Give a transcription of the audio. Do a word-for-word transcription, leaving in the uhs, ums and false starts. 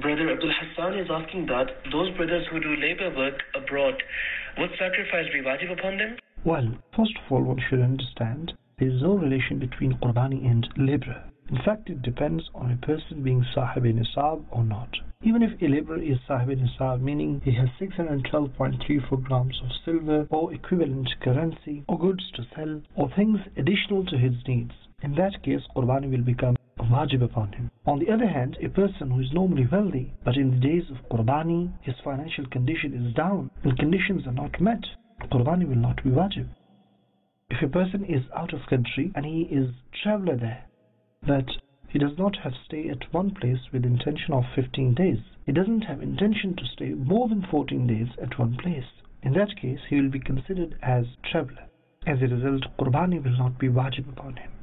Brother Abdul Hassan is asking that those brothers who do labor work abroad, would sacrifice be wajib upon them? Well, first of all, one should understand there is no relation between Qurbani and labor. In fact, it depends on a person being Sahib Nisab or not. Even if a laborer is Sahib Nisab, meaning he has six hundred twelve point three four grams of silver or equivalent currency or goods to sell or things additional to his needs, in that case Qurbani will become wajib upon him. On the other hand, a person who is normally wealthy but in the days of Qurbani his financial condition is down and conditions are not met, Qurbani will not be wajib. If a person is out of country and he is traveller there, but he does not have stay at one place with intention of fifteen days, he doesn't have intention to stay more than fourteen days at one place, in that case he will be considered as traveller. As a result, Qurbani will not be wajib upon him.